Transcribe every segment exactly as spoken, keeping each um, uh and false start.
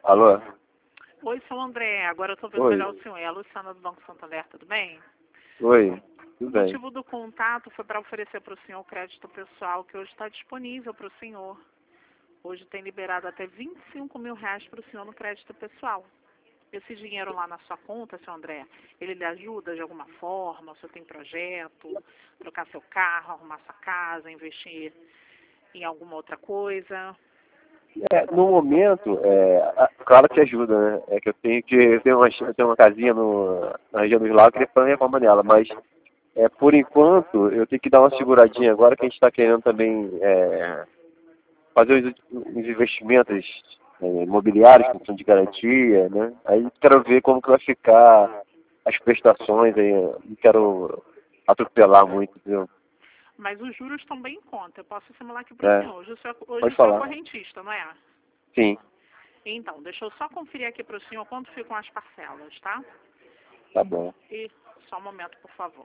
Alô? Oi, seu André. Agora eu estou vendo Oi. melhor o senhor. É a Luciana do Banco Santander, tudo bem? Oi, tudo O bem. motivo do contato foi para oferecer para o senhor o crédito pessoal que hoje está disponível para o senhor. Hoje tem liberado até vinte e cinco mil reais para o senhor no crédito pessoal. Esse dinheiro lá na sua conta, seu André, ele lhe ajuda de alguma forma? O senhor tem projeto, trocar seu carro, arrumar sua casa, investir em alguma outra coisa? É, no momento, é, a- claro que ajuda, né? É que eu tenho que eu tenho uma, eu tenho uma casinha no, na região dos lagos, eu queria fazer a reforma nela, mas é, por enquanto eu tenho que dar uma seguradinha agora que a gente está querendo também é, fazer os, os investimentos é, imobiliários com fundo de garantia, né? Aí quero ver como que vai ficar as prestações aí, não quero atropelar muito, entendeu? Mas os juros estão bem em conta. Eu posso simular aqui para o É, senhor. Hoje o senhor, hoje pode o senhor é falar. correntista, não é? Sim, Então, deixa eu só conferir aqui para o senhor quanto ficam as parcelas, tá? tá bom. E só um momento, por favor.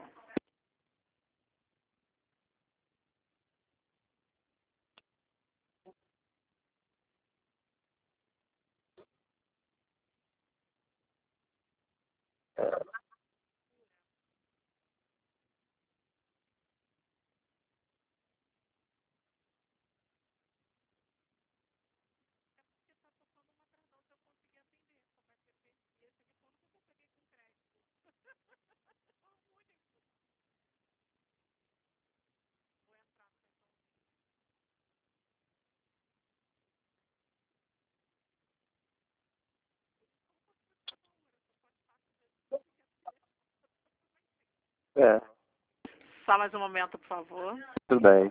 É, Só mais um momento, por favor. tudo bem.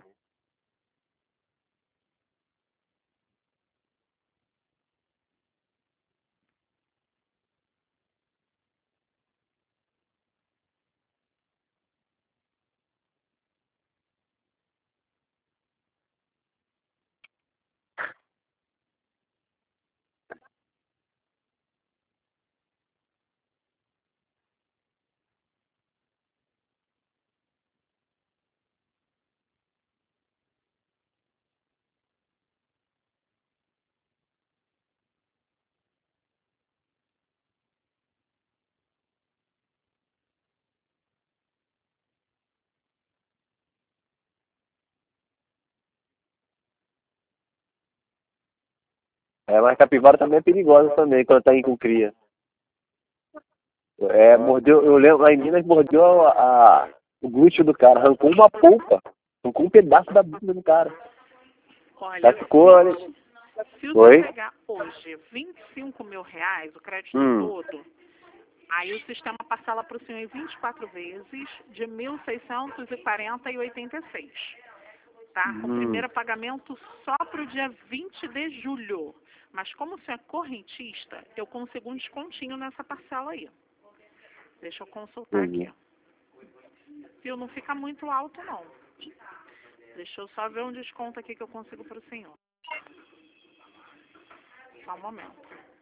É, mas capivara também é perigosa também, quando tá indo com cria. É, mordeu, eu lembro, lá em Minas mordeu a, a- o glúteo do cara, arrancou uma polpa, arrancou um pedaço da bunda do cara. Já Olha, ficou ali. se o Oi? senhor pegar hoje vinte e cinco mil reais, o crédito Hum, todo, aí o sistema parcela para o senhor em vinte e quatro vezes de mil seiscentos e quarenta e oitenta e seis. Tá? Com o hum, primeiro pagamento só para o dia vinte de julho. Mas como o senhor é correntista, eu consigo um descontinho nessa parcela aí. Deixa eu consultar aqui. entendi. Viu? Não fica muito alto, não. Deixa eu só ver um desconto aqui que eu consigo para o senhor. Só um momento.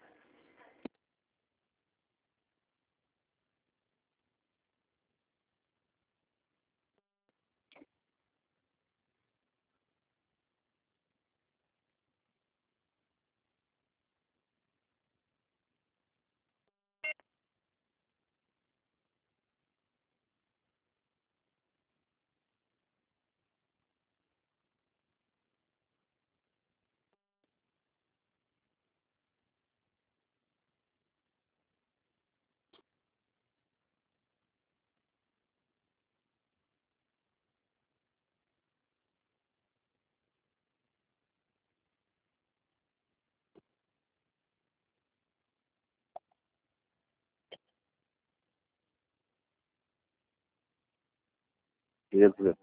Beleza.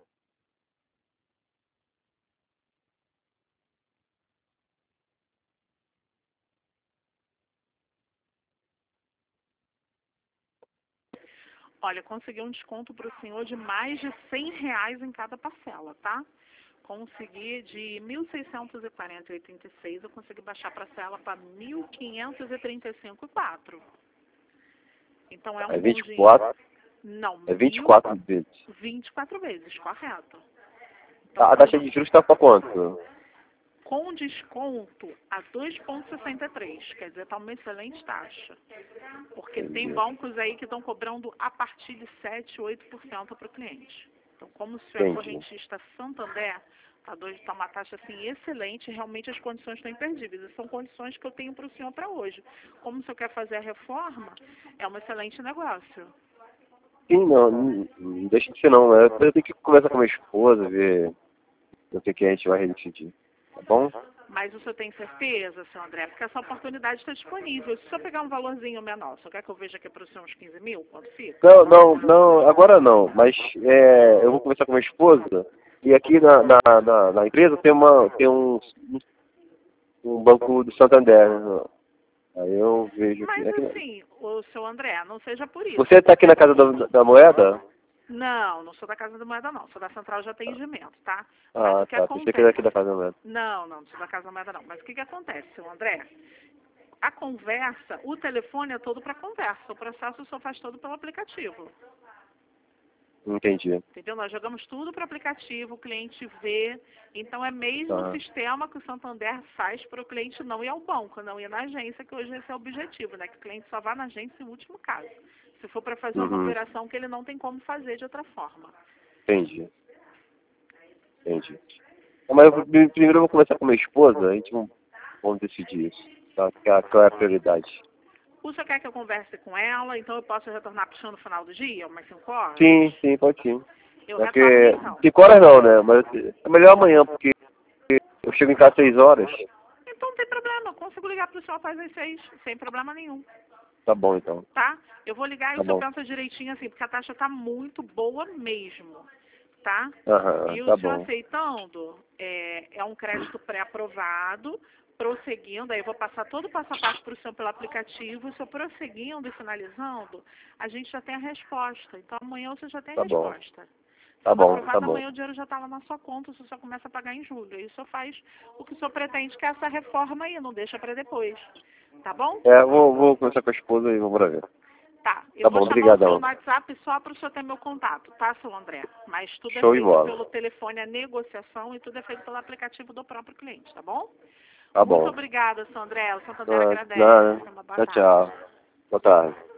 Olha, consegui um desconto para o senhor de mais de cem reais em cada parcela, tá? Consegui de mil seiscentos e quarenta e oitenta e seis, eu consegui baixar a parcela para mil quinhentos e trinta e cinco e quatro. Então é É um bom vinte e dinheiro. quatro, Não, é vinte e mil quatro vezes. vinte e quatro vezes, correto. Então A quando taxa de juros está para quanto? com desconto a dois vírgula sessenta e três. Quer dizer, está uma excelente taxa. Porque Entendi. tem bancos aí que estão cobrando a partir de sete, oito por cento para o cliente. Então, como o senhor é Entendi. correntista Santander, está tá uma taxa assim excelente, realmente as condições estão imperdíveis. E são condições que eu tenho para o senhor para hoje. Como o senhor quer fazer a reforma, é um excelente negócio. Sim, não, não, não deixa de ser não. Né? Eu tenho que conversar com a minha esposa, ver o que, que a gente vai decidir. Tá bom? Mas o senhor tem certeza, senhor André? Porque essa oportunidade está disponível. Se o senhor pegar um valorzinho menor, o senhor quer que eu veja aqui para o senhor uns quinze mil? Quanto fica? Não, não, não, agora não. Mas é, eu vou conversar com a minha esposa e aqui na, na, na, na empresa tem, uma, tem um, um banco do Santander. Né? Aí eu vejo Mas aqui. assim, o senhor André, não seja por isso. Você está aqui na Casa da, da Moeda? Não, não sou da Casa da Moeda, não. Sou da Central de Atendimento, tá? Mas Ah, o que tá. Pensei acontece... que era aqui da Casa da Moeda. Não, não, não sou da Casa da Moeda, não. Mas o que, que acontece, senhor André? A conversa, o telefone é todo para conversa. O processo só faz todo pelo aplicativo. Entendi. Entendeu? Nós jogamos tudo para o aplicativo, o cliente vê. Então é mesmo Tá. o sistema que o Santander faz para o cliente não ir ao banco, não ir na agência, que hoje esse é o objetivo, né? Que o cliente só vá na agência em último caso. Se for para fazer uma Uhum. operação que ele não tem como fazer de outra forma. Entendi. Entendi. Mas eu, primeiro eu vou conversar com minha esposa, a gente vamos, vamos decidir isso. Tá? Qual é a prioridade? O senhor quer que eu converse com ela, então eu posso retornar para o senhor no final do dia, umas cinco horas? Sim, sim, pode sim. Eu Porque retorno então. cinco horas não, né? Mas é melhor amanhã, porque eu chego em casa às seis horas. Então não tem problema, eu consigo ligar para o senhor após as seis, sem problema nenhum. Tá bom, então. Tá? Eu vou ligar e Tá o senhor bom. pensa direitinho assim, porque a taxa está muito boa mesmo. Tá? Aham, E o tá senhor bom. aceitando, é, é um crédito pré-aprovado, prosseguindo, aí eu vou passar todo o passo a passo para o senhor pelo aplicativo, e o senhor prosseguindo e finalizando, a gente já tem a resposta. Então amanhã você já tem a Tá bom. resposta. Tá Sendo bom, aprovado, tá bom. amanhã o dinheiro já está lá na sua conta, o senhor só começa a pagar em julho. Aí o senhor faz o que o senhor pretende, que é essa reforma aí, não deixa para depois. Tá bom? É, vou, vou conversar com a esposa e vamos pra ver. Tá, eu Tá vou bom, chamar o senhor obrigadão. no WhatsApp só para o senhor ter meu contato, tá, seu André? Mas tudo é Show de feito bola. pelo telefone, a negociação e tudo é feito pelo aplicativo do próprio cliente, tá bom? Tá Muito bom. obrigada, seu André. O Santander Ah, agradece. nada. Uma boa Tchau, tarde. tchau. Boa tarde.